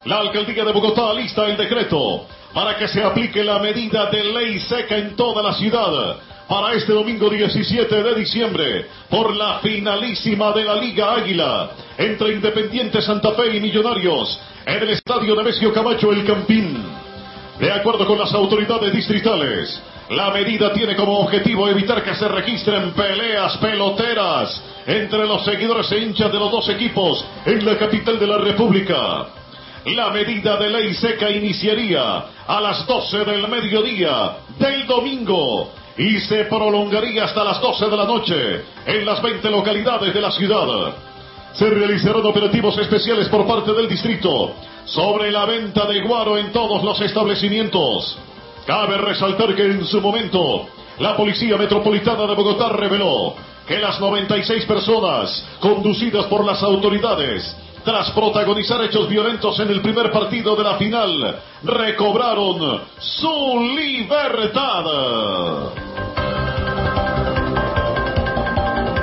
La alcaldía de Bogotá alista el decreto para que se aplique la medida de ley seca en toda la ciudad para este domingo 17 de diciembre por la finalísima de la Liga Águila entre Independiente Santa Fe y Millonarios en el estadio Nemesio Camacho El Campín. De acuerdo con las autoridades distritales, la medida tiene como objetivo evitar que se registren peleas peloteras entre los seguidores e hinchas de los dos equipos en la capital de la República. La medida de ley seca iniciaría a las 12 del mediodía del domingo y se prolongaría hasta las 12 de la noche en las 20 localidades de la ciudad. Se realizarán operativos especiales por parte del distrito sobre la venta de guaro en todos los establecimientos. Cabe resaltar que en su momento la Policía Metropolitana de Bogotá reveló que las 96 personas conducidas por las autoridades tras protagonizar hechos violentos en el primer partido de la final recobraron su libertad.